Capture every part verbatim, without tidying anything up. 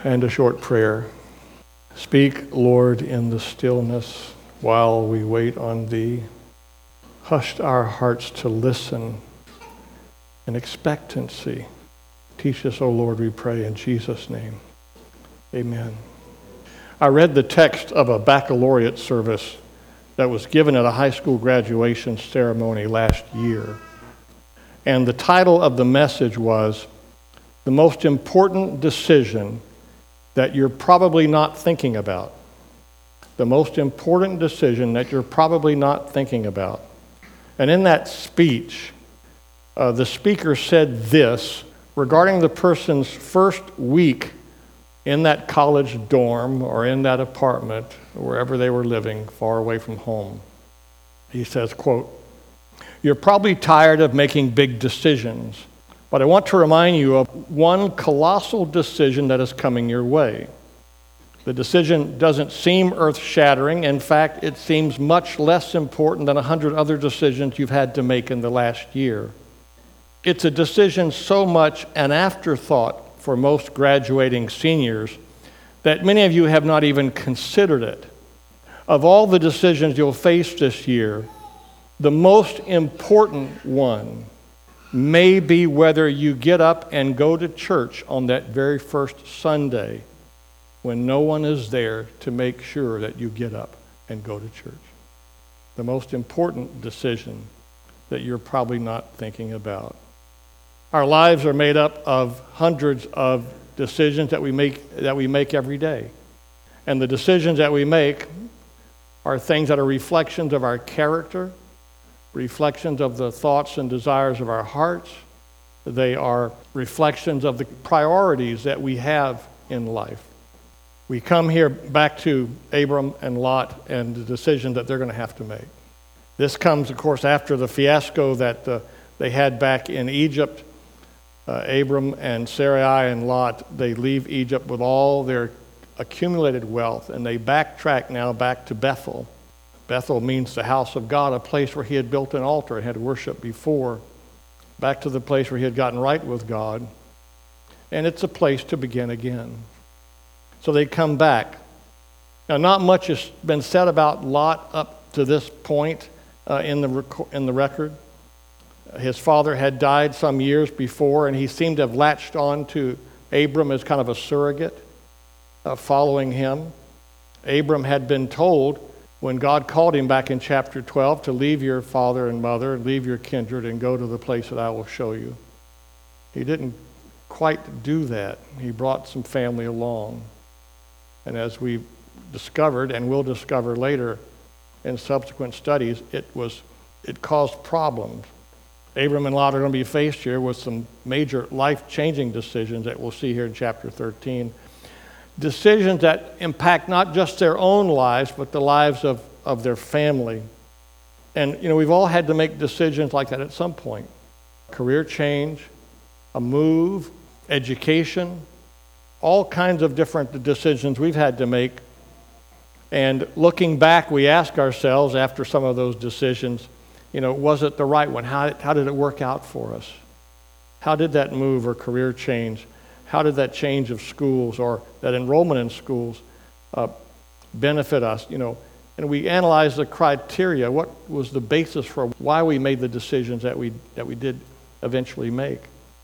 and a short prayer. Speak, Lord, in the stillness while we wait on Thee. Hush our hearts to listen in expectancy. Teach us, O Lord, we pray in Jesus' name. Amen. I read the text of a baccalaureate service that was given at a high school graduation ceremony last year. And the title of the message was, "The Most Important Decision That You're Probably Not Thinking About." The most important decision that you're probably not thinking about. And in that speech, uh, the speaker said this regarding the person's first week in that college dorm or in that apartment, wherever they were living, far away from home. He says, quote, "You're probably tired of making big decisions, but I want to remind you of one colossal decision that is coming your way. The decision doesn't seem earth-shattering. In fact, it seems much less important than a hundred other decisions you've had to make in the last year. It's a decision so much an afterthought for most graduating seniors that many of you have not even considered it. Of all the decisions you'll face this year, the most important one may be whether you get up and go to church on that very first Sunday when no one is there to make sure that you get up and go to church. The most important decision that you're probably not thinking about." Our lives are made up of hundreds of decisions that we make that we make every day. And the decisions that we make are things that are reflections of our character, reflections of the thoughts and desires of our hearts. They are reflections of the priorities that we have in life. We come here back to Abram and Lot and the decision that they're going to have to make. This comes, of course, after the fiasco that uh, they had back in Egypt. Uh, Abram and Sarai and Lot, they leave Egypt with all their accumulated wealth, and they backtrack now back to Bethel. Bethel means the house of God, a place where he had built an altar and had worshiped before, back to the place where he had gotten right with God. And it's a place to begin again. So they come back. Now, not much has been said about Lot up to this point uh, in the rec- in the record. His father had died some years before, and he seemed to have latched on to Abram as kind of a surrogate, uh, following him. Abram had been told, when God called him back in chapter twelve, to leave your father and mother, leave your kindred, and go to the place that I will show you. He didn't quite do that. He brought some family along. And as we discovered, and will discover later in subsequent studies, it was it caused problems. Abram and Lot are going to be faced here with some major life-changing decisions that we'll see here in chapter thirteen. Decisions that impact not just their own lives, but the lives of, of their family. And, you know, we've all had to make decisions like that at some point. Career change, a move, education, all kinds of different decisions we've had to make. And looking back, we ask ourselves after some of those decisions, you know, was it the right one? How, how did it work out for us? How did that move or career change? How did that change of schools or that enrollment in schools uh, benefit us? You know, and we analyze the criteria. What was the basis for why we made the decisions that we that we did eventually make?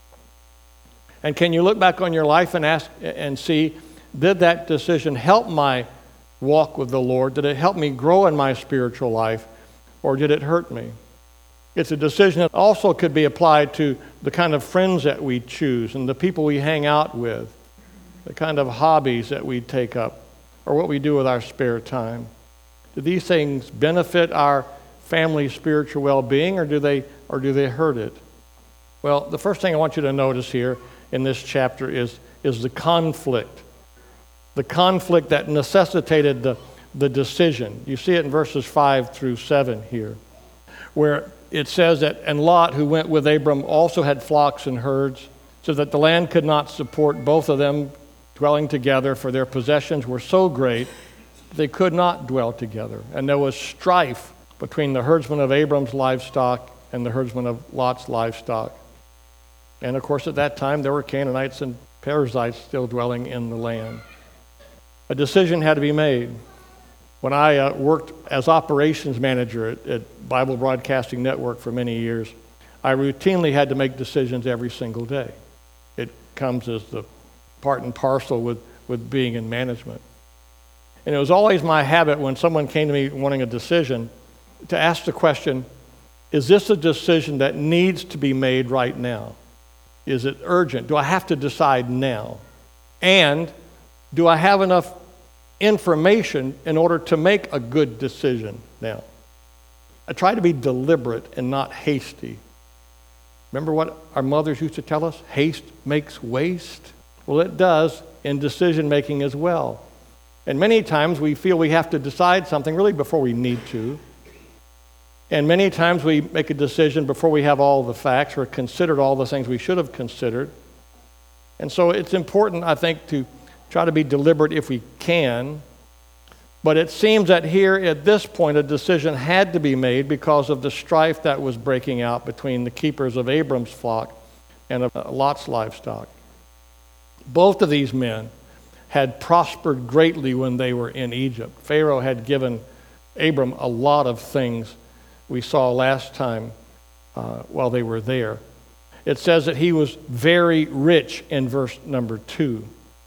And can you look back on your life and ask and see, did that decision help my walk with the Lord? Did it help me grow in my spiritual life? Or did it hurt me? It's a decision that also could be applied to the kind of friends that we choose and the people we hang out with, the kind of hobbies that we take up, or what we do with our spare time. Do these things benefit our family's spiritual well-being, or do they, or do they hurt it? Well, the first thing I want you to notice here in this chapter is, is the conflict. The conflict that necessitated the the decision. You see it in verses five through seven here, where it says that, "And Lot, who went with Abram, also had flocks and herds, so that the land could not support both of them dwelling together, for their possessions were so great that they could not dwell together. And there was strife between the herdsmen of Abram's livestock and the herdsmen of Lot's livestock. And of course, at that time, there were Canaanites and Perizzites still dwelling in the land. A decision had to be made. When I uh, worked as operations manager at, at Bible Broadcasting Network for many years, I routinely had to make decisions every single day. It comes as the part and parcel with, with being in management. And it was always my habit when someone came to me wanting a decision to ask the question, is this a decision that needs to be made right now? Is it urgent? Do I have to decide now? And do I have enough information in order to make a good decision now? I try to be deliberate and not hasty. Remember what our mothers used to tell us? Haste makes waste. Well, it does in decision making as well. And many times we feel we have to decide something really before we need to. And many times we make a decision before we have all the facts or considered all the things we should have considered. And so it's important, I think, to try to be deliberate if we can. But it seems that here at this point a decision had to be made because of the strife that was breaking out between the keepers of Abram's flock and of Lot's livestock. Both of these men had prospered greatly when they were in Egypt. Pharaoh had given Abram a lot of things we saw last time uh, while they were there. It says that he was very rich in verse number two.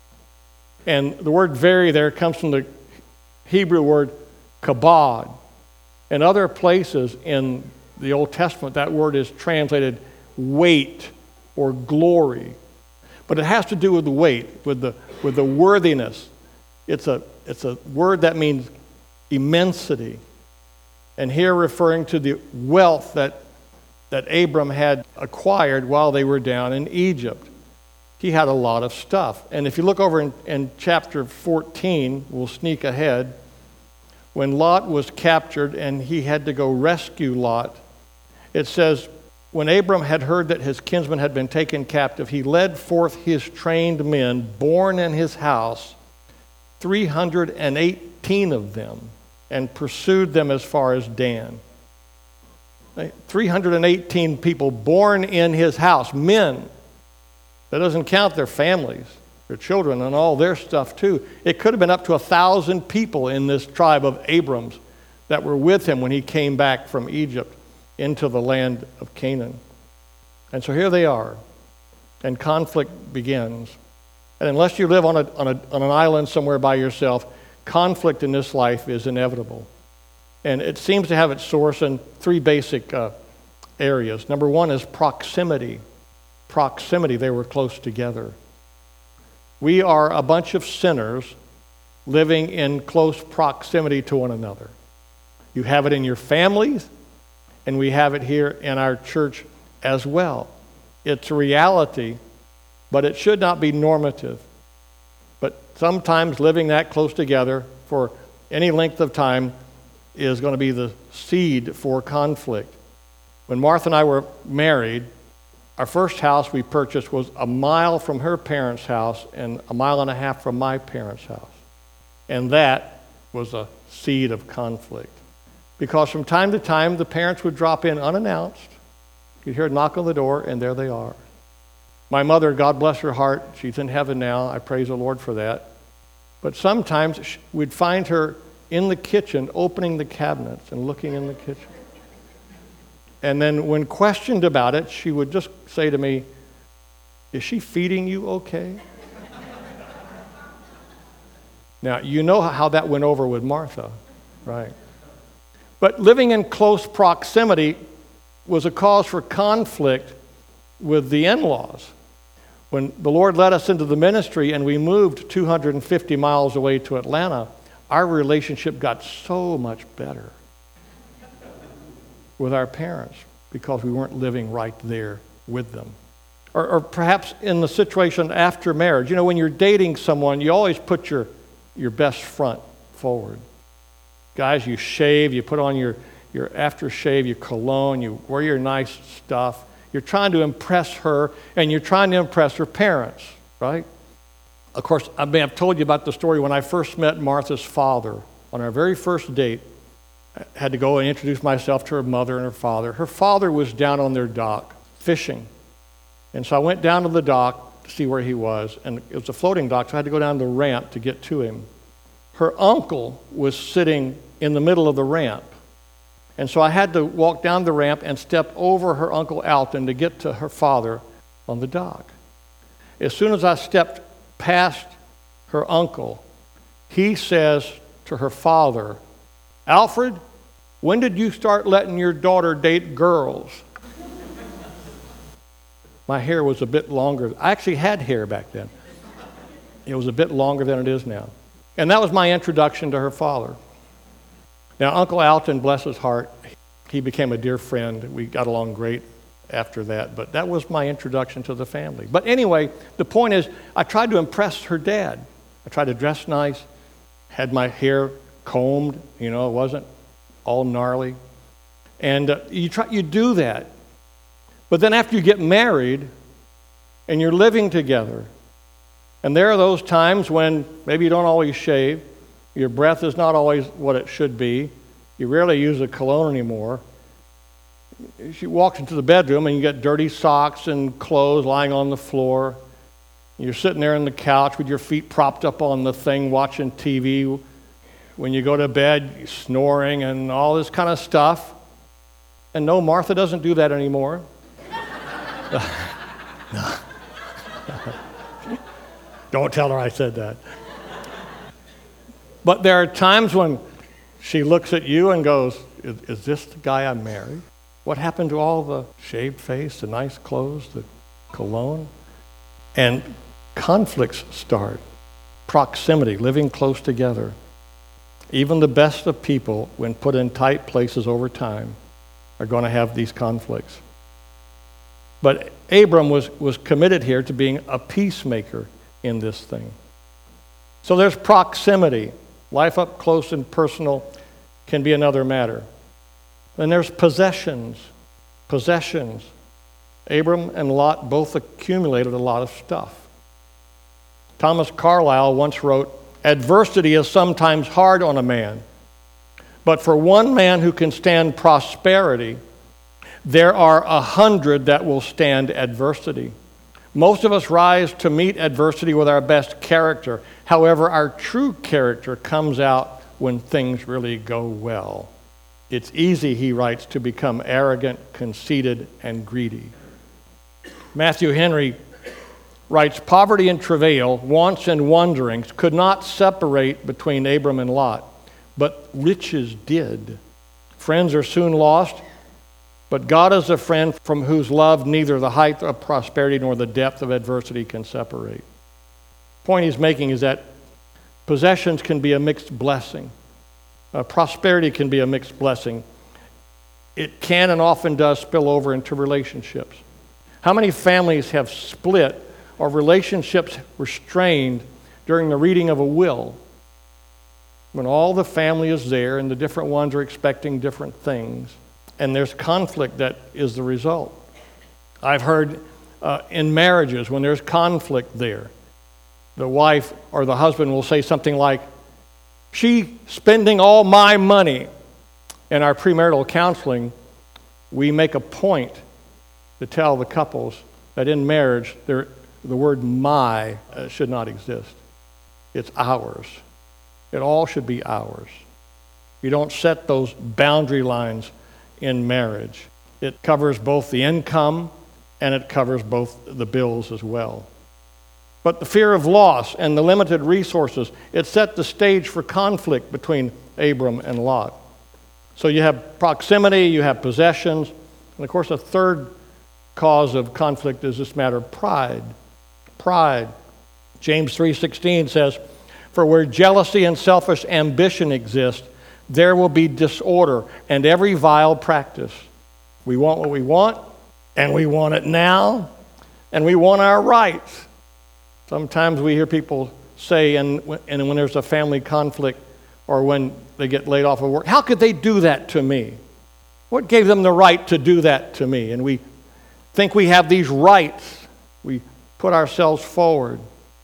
And the word very there comes from the Hebrew word kabod. In other places in the Old Testament, that word is translated weight or glory. But it has to do with the weight, with the with the worthiness. It's a it's a word that means immensity. And here referring to the wealth that that Abram had acquired while they were down in Egypt. He had a lot of stuff. And if you look over in, in chapter fourteen, we'll sneak ahead, when Lot was captured and he had to go rescue Lot, it says, when Abram had heard that his kinsman had been taken captive, he led forth his trained men, born in his house, three hundred eighteen of them, and pursued them as far as Dan. three hundred eighteen people born in his house, men. That doesn't count their families, their children, and all their stuff too. It could have been up to a thousand people in this tribe of Abrams that were with him when he came back from Egypt into the land of Canaan. And so here they are, and conflict begins. And unless you live on, a, on, a, on an island somewhere by yourself, conflict in this life is inevitable. And it seems to have its source in three basic uh, areas. Number one is proximity. Proximity, they were close together. We are a bunch of sinners living in close proximity to one another. You have it in your families, and we have it here in our church as well. It's a reality, but it should not be normative. But sometimes living that close together for any length of time is going to be the seed for conflict. When Martha and I were married, our first house we purchased was a mile from her parents' house and a mile and a half from my parents' house. And that was a seed of conflict. Because from time to time, the parents would drop in unannounced. You'd hear a knock on the door, and there they are. My mother, God bless her heart, she's in heaven now. I praise the Lord for that. But sometimes we'd find her in the kitchen, opening the cabinets and looking in the kitchen. And then when questioned about it, she would just say to me, "Is she feeding you okay?" Now, you know how that went over with Martha, right? But living in close proximity was a cause for conflict with the in-laws. When the Lord led us into the ministry and we moved two hundred fifty miles away to Atlanta, our relationship got so much better with our parents because we weren't living right there with them. Or, or perhaps in the situation after marriage. You know, when you're dating someone, you always put your, your best front forward. Guys, you shave, you put on your, your aftershave, your cologne, you wear your nice stuff. You're trying to impress her, and you're trying to impress her parents, right? Of course, I may have told you about the story when I first met Martha's father. On our very first date, I had to go and introduce myself to her mother and her father. Her father was down on their dock fishing. And so I went down to the dock, to see where he was, and it was a floating dock, so I had to go down the ramp to get to him. Her uncle was sitting in the middle of the ramp, and so I had to walk down the ramp and step over her Uncle Alton to get to her father on the dock. As soon as I stepped past her uncle, he says to her father, "Alfred, when did you start letting your daughter date girls?" My hair was a bit longer. I actually had hair back then. It was a bit longer than it is now. And that was my introduction to her father. Now, Uncle Alton, bless his heart, he became a dear friend. We got along great after that, but that was my introduction to the family. But anyway, the point is, I tried to impress her dad. I tried to dress nice, had my hair combed, you know, it wasn't all gnarly. And uh, you try, you do that. But then after you get married and you're living together, and there are those times when maybe you don't always shave, your breath is not always what it should be, you rarely use a cologne anymore. She walks into the bedroom and you get dirty socks and clothes lying on the floor. You're sitting there on the couch with your feet propped up on the thing watching T V. When you go to bed, you're snoring and all this kind of stuff. And no, Martha doesn't do that anymore. No. Don't tell her I said that. But there are times when she looks at you and goes, is, is this the guy I married? What happened to all the shaved face, the nice clothes, the cologne? And conflicts start. Proximity, living close together. Even the best of people, when put in tight places over time, are going to have these conflicts. But Abram was, was committed here to being a peacemaker in this thing. So there's proximity. Life up close and personal can be another matter. Then there's possessions. Possessions. Abram and Lot both accumulated a lot of stuff. Thomas Carlyle once wrote, "Adversity is sometimes hard on a man, but for one man who can stand prosperity, there are a hundred that will stand adversity." Most of us rise to meet adversity with our best character. However, our true character comes out when things really go well. It's easy, he writes, to become arrogant, conceited, and greedy. Matthew Henry writes, "Poverty and travail, wants and wanderings could not separate between Abram and Lot, but riches did. Friends are soon lost, but God is a friend from whose love neither the height of prosperity nor the depth of adversity can separate." The point he's making is that possessions can be a mixed blessing. Uh, prosperity can be a mixed blessing. It can and often does spill over into relationships. How many families have split or relationships were strained during the reading of a will? When all the family is there and the different ones are expecting different things, and there's conflict that is the result. I've heard uh, in marriages, when there's conflict there, the wife or the husband will say something like, "She's spending all my money." In our premarital counseling, we make a point to tell the couples that in marriage, there, the word "my" uh, should not exist. It's ours. It all should be ours. You don't set those boundary lines in marriage. It covers both the income and it covers both the bills as well. But the fear of loss and the limited resources, it set the stage for conflict between Abram and Lot. So you have proximity, you have possessions, and of course a third cause of conflict is this matter of pride. Pride. James three sixteen says, "For where jealousy and selfish ambition exist, there will be disorder and every vile practice." We want what we want, and we want it now, and we want our rights. Sometimes we hear people say, and, and when there's a family conflict or when they get laid off of work, "How could they do that to me? What gave them the right to do that to me?" And we think we have these rights. We put ourselves forward.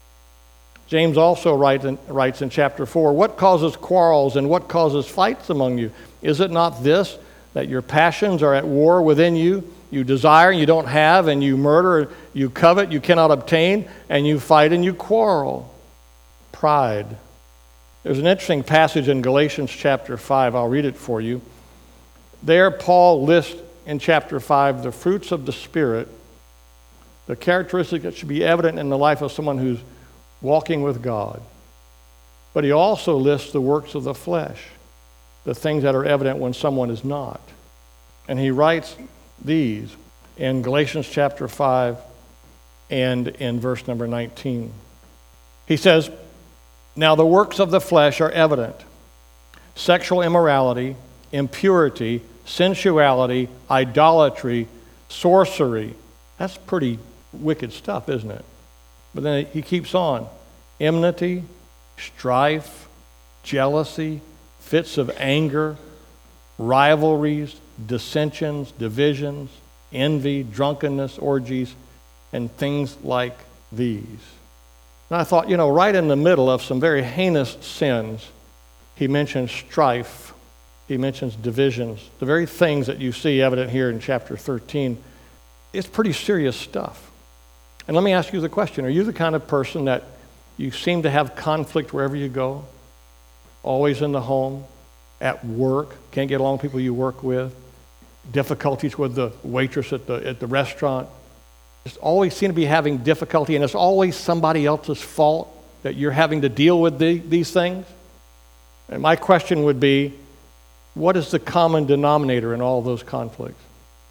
James also writes in, writes in chapter four, "What causes quarrels and what causes fights among you? Is it not this, that your passions are at war within you? you desire and you don't have, and you murder, you covet, you cannot obtain, and you fight and you quarrel. Pride. There's an interesting passage in Galatians chapter five. I'll read it for you. There, Paul lists in chapter five the fruits of the Spirit, the characteristics that should be evident in the life of someone who's walking with God. But he also lists the works of the flesh, the things that are evident when someone is not. And he writes these in Galatians chapter five and in verse number nineteen. He says, "Now the works of the flesh are evident: sexual immorality, impurity, sensuality, idolatry, sorcery." That's pretty wicked stuff, isn't it? But then he keeps on. Enmity, strife, jealousy, fits of anger, rivalries, dissensions, divisions, envy, drunkenness, orgies, and things like these. And I thought, you know, right in the middle of some very heinous sins, he mentions strife. He mentions divisions. The very things that you see evident here in chapter thirteen, it's pretty serious stuff. And let me ask you the question, are you the kind of person that you seem to have conflict wherever you go? Always in the home, at work, can't get along with people you work with, difficulties with the waitress at the, at the restaurant. Just always seem to be having difficulty, and it's always somebody else's fault that you're having to deal with the, these things. And my question would be, what is the common denominator in all of those conflicts?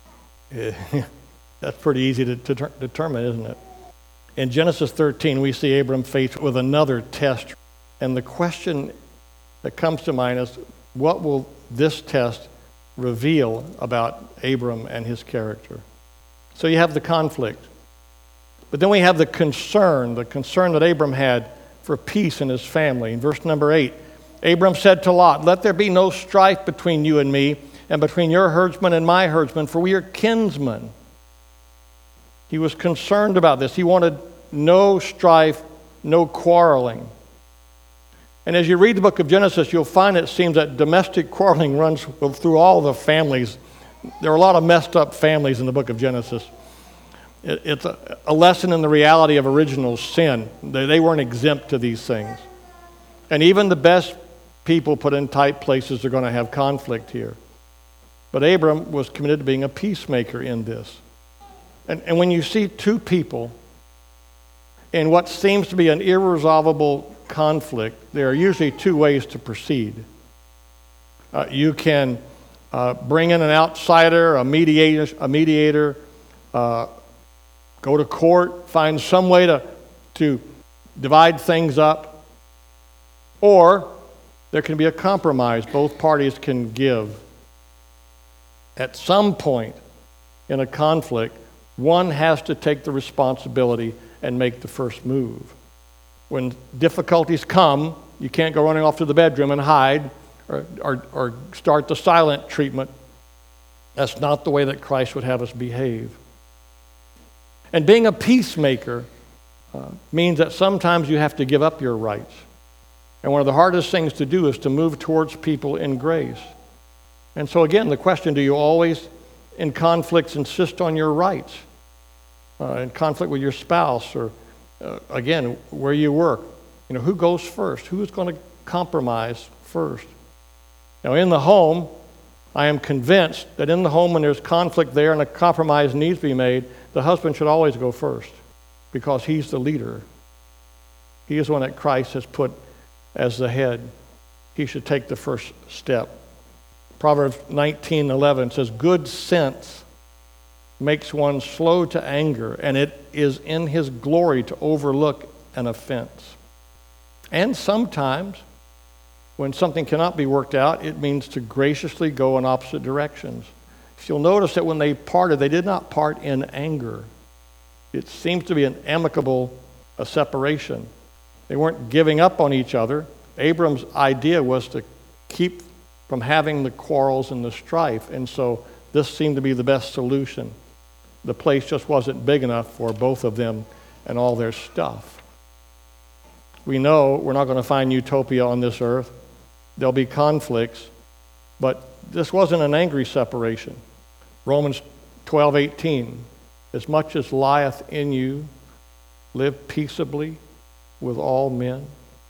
That's pretty easy to, to ter- determine, isn't it? In Genesis thirteen, we see Abram faced with another test. And the question that comes to mind is, what will this test reveal about Abram and his character? So you have the conflict. But then we have the concern, the concern that Abram had for peace in his family. In verse number eight, Abram said to Lot, "Let there be no strife between you and me, and between your herdsmen and my herdsmen, for we are kinsmen." He was concerned about this. He wanted no strife, no quarreling. And as you read the book of Genesis, you'll find it seems that domestic quarreling runs through all the families. There are a lot of messed up families in the book of Genesis. It, it's a, a lesson in the reality of original sin. They, they weren't exempt to these things. And even the best people put in tight places are going to have conflict here. But Abram was committed to being a peacemaker in this. And, and when you see two people in what seems to be an irresolvable conflict, there are usually two ways to proceed. Uh, you can uh, bring in an outsider, a mediator, a mediator uh, go to court, find some way to, to divide things up, or there can be a compromise. Both parties can give. At some point in a conflict, one has to take the responsibility and make the first move. When difficulties come, you can't go running off to the bedroom and hide or, or, or start the silent treatment. That's not the way that Christ would have us behave. And being a peacemaker uh, means that sometimes you have to give up your rights. And one of the hardest things to do is to move towards people in grace. And so again, the question, do you always in conflicts insist on your rights? Uh, in conflict with your spouse, or uh, again, where you work, you know, who goes first? Who is going to compromise first? Now, in the home, I am convinced that in the home, when there's conflict there and a compromise needs to be made, the husband should always go first because he's the leader. He is one that Christ has put as the head. He should take the first step. Proverbs nineteen eleven says, "Good sense makes one slow to anger, and it is in his glory to overlook an offense." And sometimes, when something cannot be worked out, it means to graciously go in opposite directions. If you'll notice that when they parted, they did not part in anger. It seems to be an amicable a separation. They weren't giving up on each other. Abram's idea was to keep from having the quarrels and the strife, and so this seemed to be the best solution. The place just wasn't big enough for both of them and all their stuff. We know we're not going to find utopia on this earth. There'll be conflicts, but this wasn't an angry separation. Romans twelve eighteen, as much as lieth in you, live peaceably with all men.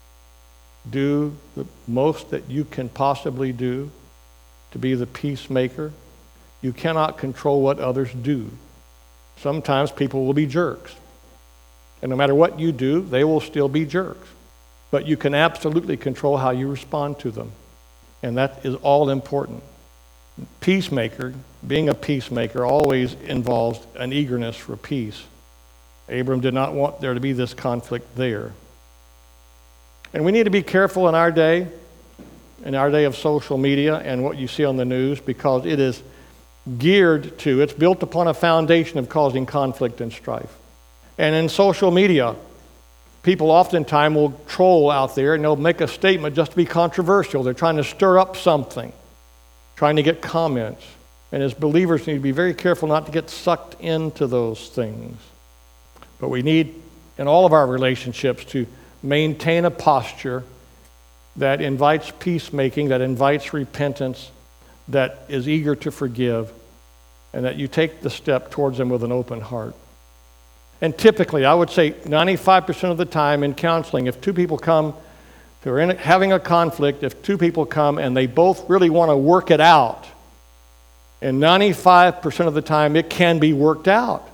Do the most that you can possibly do to be the peacemaker. You cannot control what others do. Sometimes people will be jerks. And no matter what you do, they will still be jerks. But you can absolutely control how you respond to them. And that is all important. Peacemaker, being a peacemaker, always involves an eagerness for peace. Abram did not want there to be this conflict there. And we need to be careful in our day, in our day of social media and what you see on the news, because it is geared to, it's built upon a foundation of causing conflict and strife. And in social media, people oftentimes will troll out there and they'll make a statement just to be controversial. They're trying to stir up something, trying to get comments. And as believers, we need to be very careful not to get sucked into those things. But we need, in all of our relationships, to maintain a posture that invites peacemaking, that invites repentance, that is eager to forgive, and that you take the step towards them with an open heart. And typically, I would say ninety-five percent of the time in counseling, if two people come who are in, having a conflict, if two people come and they both really want to work it out, and ninety-five percent of the time it can be worked out.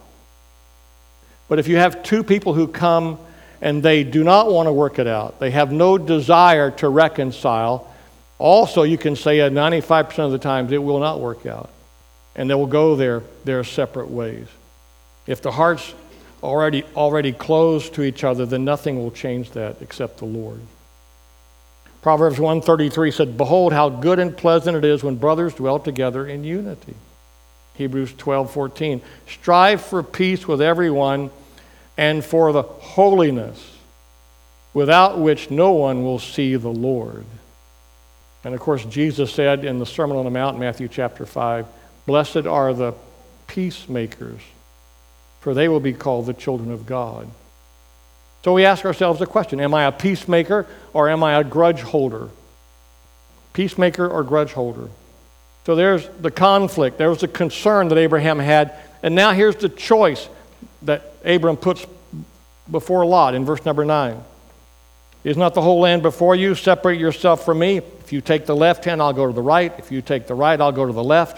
But if you have two people who come and they do not want to work it out, they have no desire to reconcile, also you can say at ninety-five percent of the times it will not work out. And they will go their, their separate ways. If the hearts already already closed to each other, then nothing will change that except the Lord. Proverbs one thirty-three said, "Behold, how good and pleasant it is when brothers dwell together in unity." Hebrews twelve fourteen, "Strive for peace with everyone and for the holiness, without which no one will see the Lord." And of course, Jesus said in the Sermon on the Mount, Matthew chapter five, "Blessed are the peacemakers, for they will be called the children of God." So we ask ourselves the question, am I a peacemaker or am I a grudge holder? Peacemaker or grudge holder? So there's the conflict, there was the concern that Abraham had, and now here's the choice that Abram puts before Lot in verse number nine. "Is not the whole land before you? Separate yourself from me. If you take the left hand, I'll go to the right. If you take the right, I'll go to the left."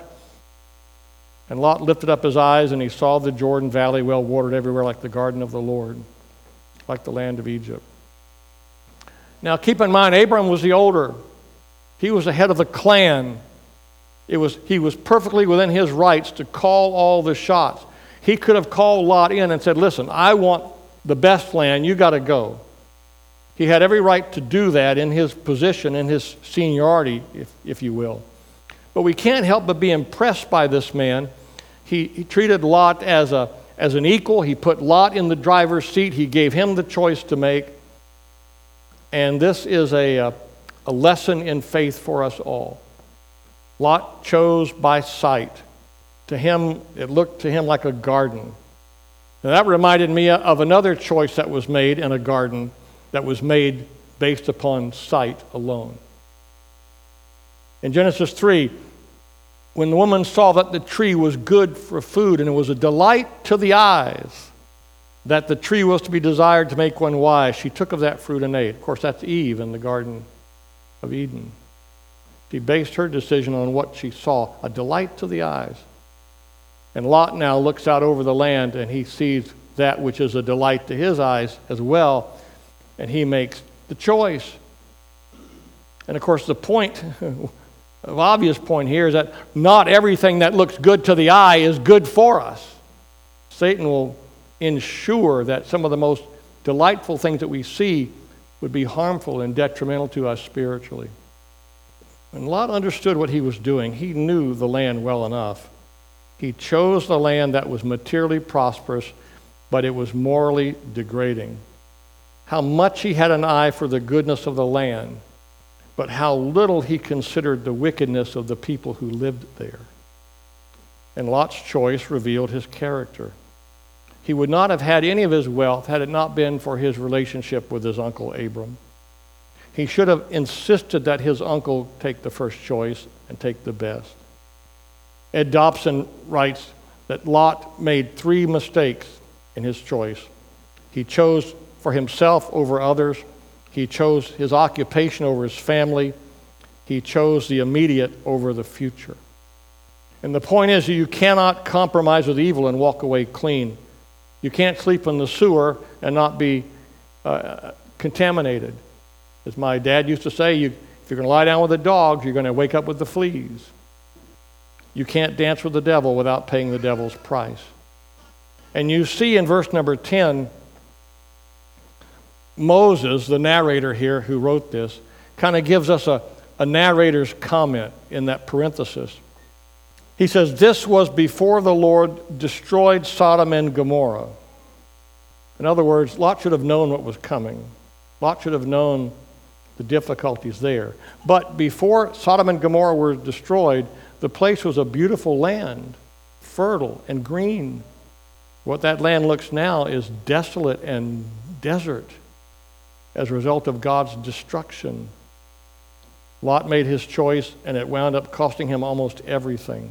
And Lot lifted up his eyes, and he saw the Jordan Valley well watered everywhere, like the garden of the Lord, like the land of Egypt. Now keep in mind, Abram was the older. He was the head of the clan. It was, he was perfectly within his rights to call all the shots. He could have called Lot in and said, "Listen, I want the best land, you got to go." He had every right to do that in his position, in his seniority, if, if you will. But we can't help but be impressed by this man. He, he treated Lot as, a, as an equal. He put Lot in the driver's seat. He gave him the choice to make. And this is a, a, a lesson in faith for us all. Lot chose by sight. To him, it looked to him like a garden. Now that reminded me of another choice that was made in a garden that was made based upon sight alone. In Genesis three, when the woman saw that the tree was good for food and it was a delight to the eyes, that the tree was to be desired to make one wise, she took of that fruit and ate. Of course, that's Eve in the Garden of Eden. She based her decision on what she saw, a delight to the eyes. And Lot now looks out over the land and he sees that which is a delight to his eyes as well, and he makes the choice. And of course, the point, the obvious point here is that not everything that looks good to the eye is good for us. Satan will ensure that some of the most delightful things that we see would be harmful and detrimental to us spiritually. And Lot understood what he was doing. He knew the land well enough. He chose the land that was materially prosperous, but it was morally degrading. How much he had an eye for the goodness of the land, but how little he considered the wickedness of the people who lived there. And Lot's choice revealed his character. He would not have had any of his wealth had it not been for his relationship with his uncle Abram. He should have insisted that his uncle take the first choice and take the best. Ed Dobson writes, that Lot made three mistakes in his choice. He chose for himself over others. He chose his occupation over his family. He chose the immediate over the future. And the point is, you cannot compromise with evil and walk away clean. You can't sleep in the sewer and not be uh, contaminated. As my dad used to say, you, if you're going to lie down with the dogs, you're going to wake up with the fleas. You can't dance with the devil without paying the devil's price. And you see in verse number ten, Moses, the narrator here who wrote this, kind of gives us a, a narrator's comment in that parenthesis. He says, this was before the Lord destroyed Sodom and Gomorrah. In other words, Lot should have known what was coming. Lot should have known the difficulties there. But before Sodom and Gomorrah were destroyed, the place was a beautiful land, fertile and green. What that land looks now is desolate and desert as a result of God's destruction. Lot made his choice, and it wound up costing him almost everything.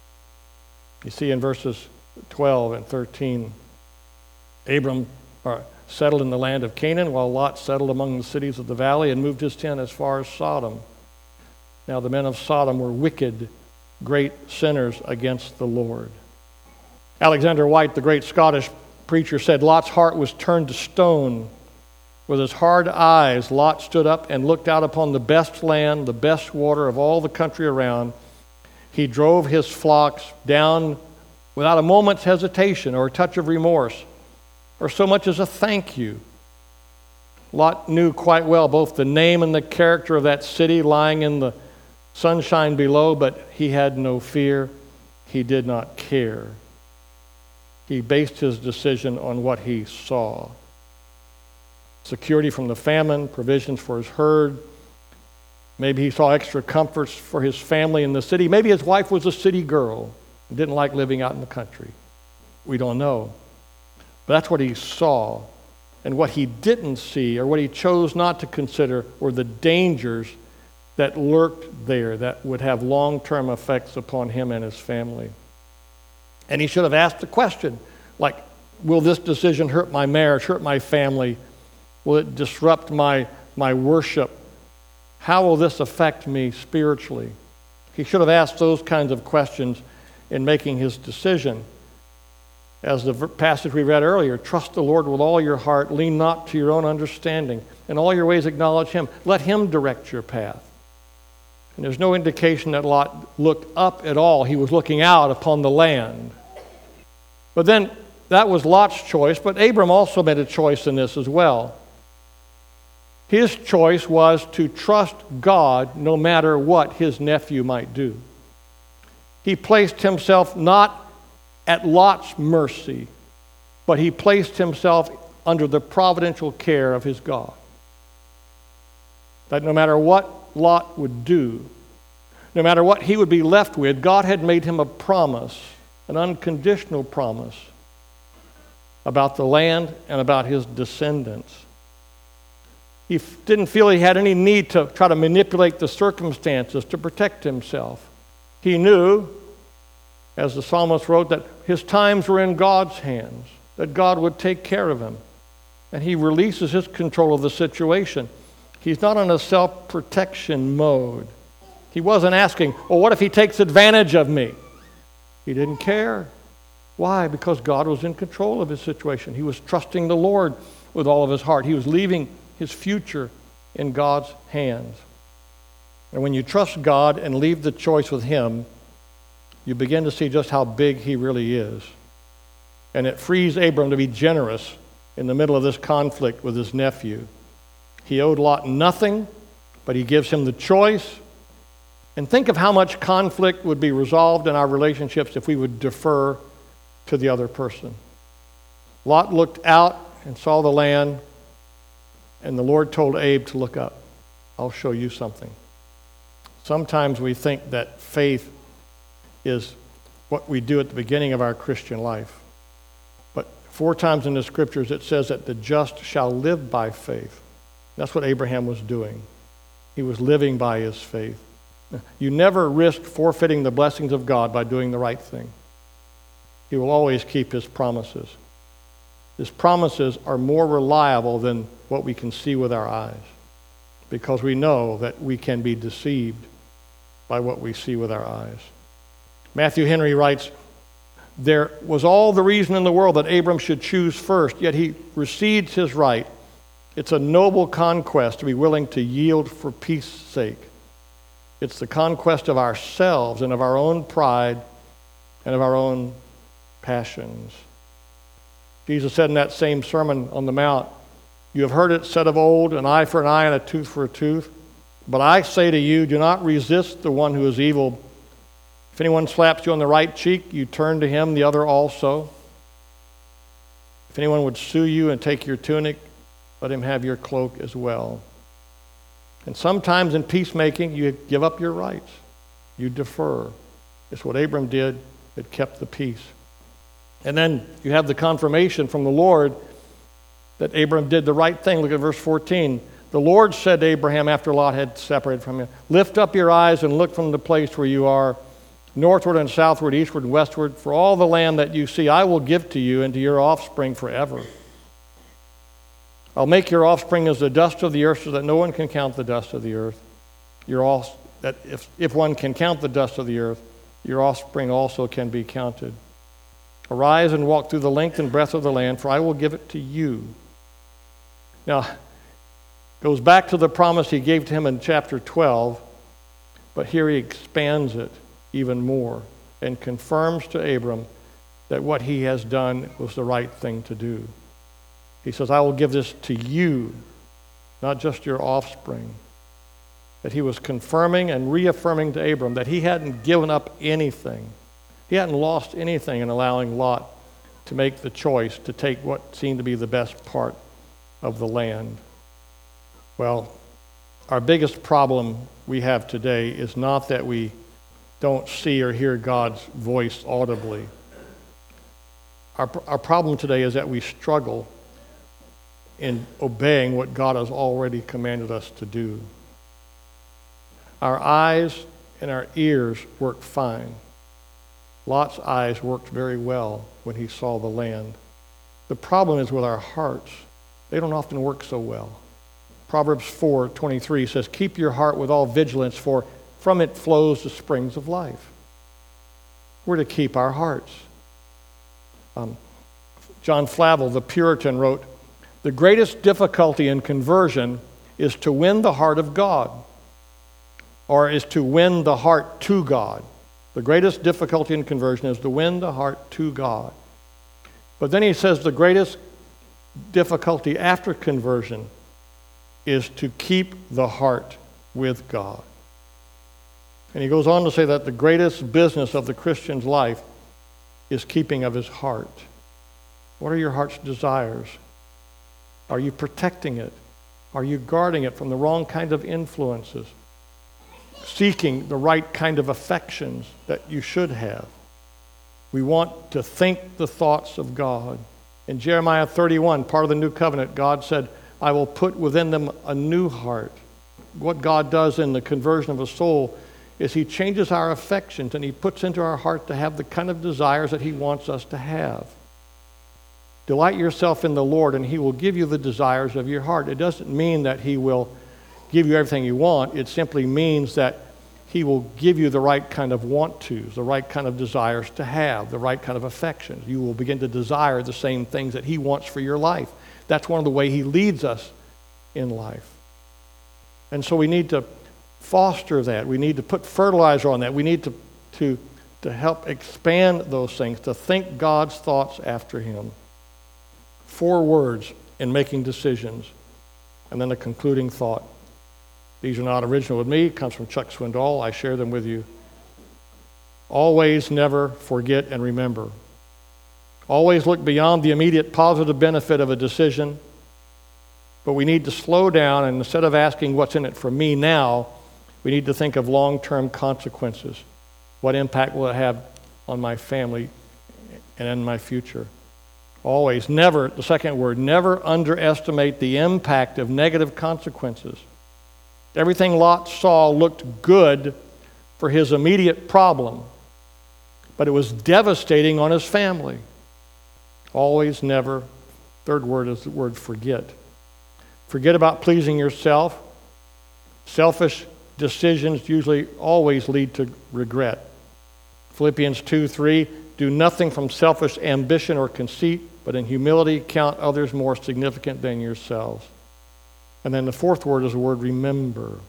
You see in verses twelve and thirteen, Abram uh, settled in the land of Canaan, while Lot settled among the cities of the valley and moved his tent as far as Sodom. Now the men of Sodom were wicked, great sinners against the Lord. Alexander White, the great Scottish preacher, said Lot's heart was turned to stone. With his hard eyes, Lot stood up and looked out upon the best land, the best water of all the country around. He drove his flocks down without a moment's hesitation or a touch of remorse or so much as a thank you. Lot knew quite well both the name and the character of that city lying in the sunshine below, but he had no fear. He did not care. He based his decision on what he saw. Security from the famine, provisions for his herd. Maybe he saw extra comforts for his family in the city. Maybe his wife was a city girl and didn't like living out in the country. We don't know. But that's what he saw. And what he didn't see, or what he chose not to consider, were the dangers that lurked there that would have long-term effects upon him and his family. And he should have asked the question, like, will this decision hurt my marriage, hurt my family? Will it disrupt my, my worship? How will this affect me spiritually? He should have asked those kinds of questions in making his decision. As the passage we read earlier, trust the Lord with all your heart, lean not to your own understanding. In all your ways acknowledge him. Let him direct your path. And there's no indication that Lot looked up at all. He was looking out upon the land. But then that was Lot's choice, but Abram also made a choice in this as well. His choice was to trust God no matter what his nephew might do. He placed himself not at Lot's mercy, but he placed himself under the providential care of his God. That no matter what Lot would do, no matter what he would be left with, God had made him a promise, an unconditional promise about the land and about his descendants. He f- didn't feel he had any need to try to manipulate the circumstances to protect himself. He knew, as the psalmist wrote, that his times were in God's hands, that God would take care of him. And he releases his control of the situation. He's not in a self-protection mode. He wasn't asking, well, what if he takes advantage of me? He didn't care. Why? Because God was in control of his situation. He was trusting the Lord with all of his heart. He was leaving his future in God's hands. And when you trust God and leave the choice with him, you begin to see just how big he really is. And it frees Abram to be generous in the middle of this conflict with his nephew. He owed Lot nothing, but he gives him the choice. And think of how much conflict would be resolved in our relationships if we would defer to the other person. Lot looked out and saw the land, and the Lord told Abe to look up. I'll show you something. Sometimes we think that faith is what we do at the beginning of our Christian life. But four times in the scriptures it says that the just shall live by faith. That's what Abraham was doing. He was living by his faith. You never risk forfeiting the blessings of God by doing the right thing. He will always keep his promises. His promises are more reliable than what we can see with our eyes, because we know that we can be deceived by what we see with our eyes. Matthew Henry writes, "There was all the reason in the world that Abram should choose first, yet he recedes his right. It's a noble conquest to be willing to yield for peace sake. It's the conquest of ourselves and of our own pride and of our own passions." Jesus said in that same Sermon on the Mount, "You have heard it said of old, an eye for an eye and a tooth for a tooth. But I say to you, do not resist the one who is evil. If anyone slaps you on the right cheek, you turn to him the other also. If anyone would sue you and take your tunic, let him have your cloak as well." And sometimes in peacemaking, you give up your rights. You defer. It's what Abram did. It kept the peace. And then you have the confirmation from the Lord that Abram did the right thing. Look at verse fourteen. "The Lord said to Abraham after Lot had separated from him, 'Lift up your eyes and look from the place where you are, northward and southward, eastward and westward. For all the land that you see I will give to you and to your offspring forever. I'll make your offspring as the dust of the earth, so that no one can count the dust of the earth. Your off, that if, if one can count the dust of the earth, your offspring also can be counted. Arise and walk through the length and breadth of the land, for I will give it to you.'" Now, goes back to the promise he gave to him in chapter twelve, but here he expands it even more and confirms to Abram that what he has done was the right thing to do. He says, "I will give this to you, not just your offspring." That he was confirming and reaffirming to Abram that he hadn't given up anything. He hadn't lost anything in allowing Lot to make the choice to take what seemed to be the best part of the land. Well, our biggest problem we have today is not that we don't see or hear God's voice audibly. Our, our problem today is that we struggle in obeying what God has already commanded us to do. Our eyes and our ears work fine. Lot's eyes worked very well when he saw the land. The problem is with our hearts. They don't often work so well. Proverbs four twenty-three says, "Keep your heart with all vigilance, for from it flows the springs of life." We're to keep our hearts. Um, John Flavel, the Puritan, wrote, "The greatest difficulty in conversion is to win the heart of God, or is to win the heart to God." The greatest difficulty in conversion is to win the heart to God. But then he says the greatest difficulty after conversion is to keep the heart with God. And he goes on to say that the greatest business of the Christian's life is keeping of his heart. What are your heart's desires? Are you protecting it? Are you guarding it from the wrong kind of influences? Seeking the right kind of affections that you should have? We want to think the thoughts of God. In Jeremiah thirty-one, part of the new covenant, God said, "I will put within them a new heart." What God does in the conversion of a soul is he changes our affections and he puts into our heart to have the kind of desires that he wants us to have. Delight yourself in the Lord and he will give you the desires of your heart. It doesn't mean that he will give you everything you want. It simply means that he will give you the right kind of want-tos, the right kind of desires to have, the right kind of affections. You will begin to desire the same things that he wants for your life. That's one of the ways he leads us in life. And so we need to foster that. We need to put fertilizer on that. We need to, to, to help expand those things, to think God's thoughts after him. Four words in making decisions, and then a concluding thought. These are not original with me. It comes from Chuck Swindoll. I share them with you. Always, never, forget, and remember. Always look beyond the immediate positive benefit of a decision, but we need to slow down, and instead of asking what's in it for me now, we need to think of long-term consequences. What impact will it have on my family and in my future? Always, never, the second word, never underestimate the impact of negative consequences. Everything Lot saw looked good for his immediate problem, but it was devastating on his family. Always, never. Third word is the word forget. Forget about pleasing yourself. Selfish decisions usually always lead to regret. Philippians two three, do nothing from selfish ambition or conceit, but in humility count others more significant than yourselves. And then the fourth word is the word remember.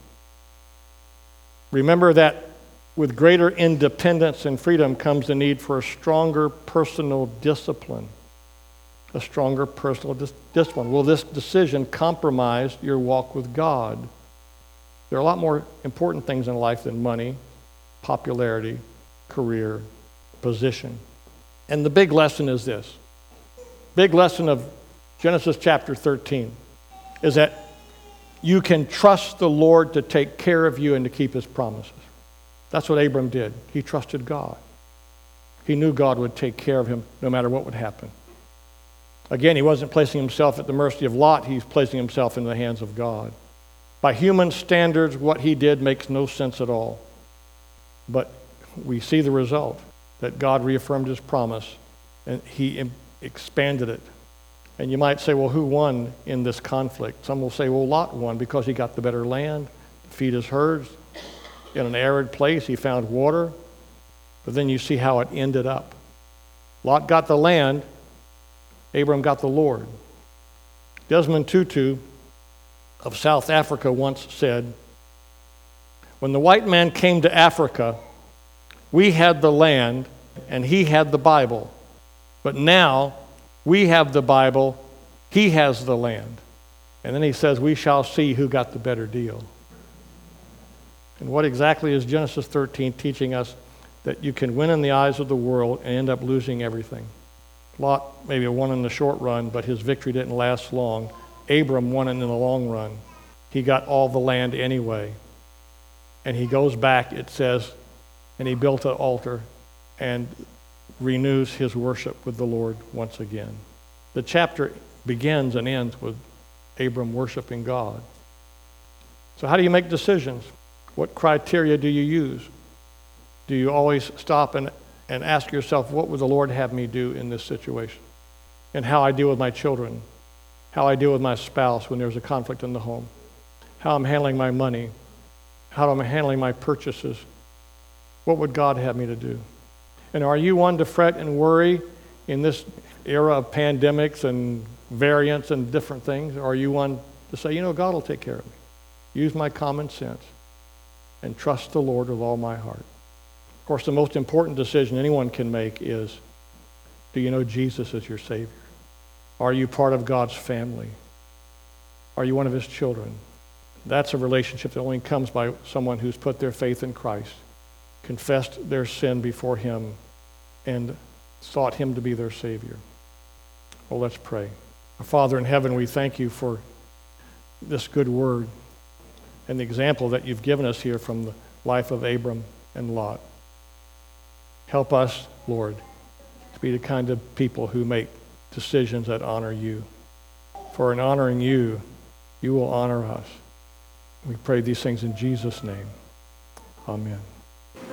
Remember that with greater independence and freedom comes the need for a stronger personal discipline. A stronger personal dis- discipline. Will this decision compromise your walk with God? There are a lot more important things in life than money, popularity, career, position. And the big lesson is this. Big lesson of Genesis chapter thirteen is that you can trust the Lord to take care of you and to keep his promises. That's what Abram did. He trusted God. He knew God would take care of him no matter what would happen. Again, he wasn't placing himself at the mercy of Lot. He's placing himself in the hands of God. By human standards, what he did makes no sense at all. But we see the result, that God reaffirmed his promise and he em- expanded it. And you might say, well, who won in this conflict? Some will say, well, Lot won because he got the better land, feed his herds. In an arid place, he found water. But then you see how it ended up. Lot got the land. Abram got the Lord. Desmond Tutu of South Africa once said, when the white man came to Africa, we had the land and he had the Bible. But now we have the Bible, he has the land. And then he says, we shall see who got the better deal. And what exactly is Genesis thirteen teaching us? That you can win in the eyes of the world and end up losing everything. Lot maybe won in the short run, but his victory didn't last long. Abram won it in the long run. He got all the land anyway. And he goes back, it says, and he built an altar and renews his worship with the Lord once again. The chapter begins and ends with Abram worshiping God. So how do you make decisions? What criteria do you use? Do you always stop and, and ask yourself, what would the Lord have me do in this situation? And how I deal with my children, how I deal with my spouse when there's a conflict in the home, how I'm handling my money, how I'm handling my purchases. What would God have me to do? And are you one to fret and worry in this era of pandemics and variants and different things? Or are you one to say, you know, God will take care of me. Use my common sense and trust the Lord with all my heart. Of course, the most important decision anyone can make is, do you know Jesus as your Savior? Are you part of God's family? Are you one of his children? That's a relationship that only comes by someone who's put their faith in Christ, confessed their sin before him, and sought him to be their Savior. Well, let's pray. Our Father in heaven, we thank you for this good word and the example that you've given us here from the life of Abram and Lot. Help us, Lord, to be the kind of people who make decisions that honor you. For in honoring you, you will honor us. We pray these things in Jesus' name. Amen.